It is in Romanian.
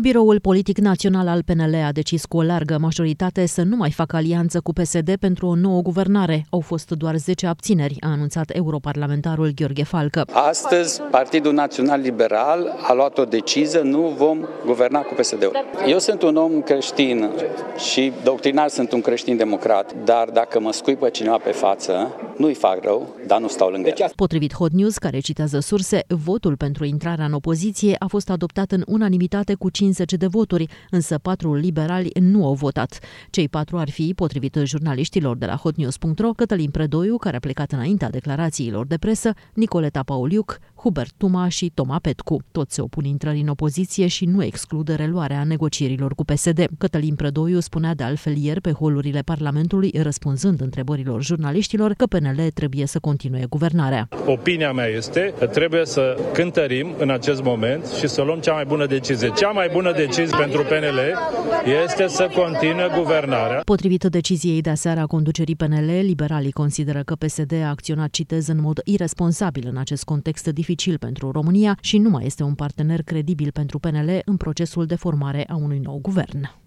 Biroul Politic Național al PNL a decis cu o largă majoritate să nu mai facă alianță cu PSD pentru o nouă guvernare. Au fost doar 10 abțineri, a anunțat europarlamentarul Gheorghe Falcă. Astăzi, Partidul Național Liberal a luat o decizie, nu vom guverna cu PSD-ul. Eu sunt un om creștin și doctrinar sunt un creștin democrat, dar dacă mă scuipă cineva pe față, nu-i fac rău, dar nu stau lângă el. Potrivit Hot News, care citează surse, votul pentru intrarea în opoziție a fost adoptat în unanimitate cu 50 de voturi, însă 4 liberali nu au votat. Cei 4 ar fi, potrivit jurnaliștilor de la hotnews.ro, Cătălin Predoiu, care a plecat înaintea declarațiilor de presă, Nicoleta Pauliuc, Hubert Tuma și Toma Petcu. Toți se opun intrării în opoziție și nu exclud reluarea negocierilor cu PSD. Cătălin Predoiu spunea de altfel ieri pe holurile Parlamentului, răspunzând întrebărilor jurnaliștilor, că PNL trebuie să continue guvernarea. Opinia mea este că trebuie să cântărim în acest moment și să luăm cea mai bună decizie. Cea mai bună decizie pentru PNL este să continue guvernarea. Potrivit deciziei de aseară a conducerii PNL, liberalii consideră că PSD a acționat, citez, în mod irresponsabil în acest context dificil pentru România și nu mai este un partener credibil pentru PNL în procesul de formare a unui nou guvern.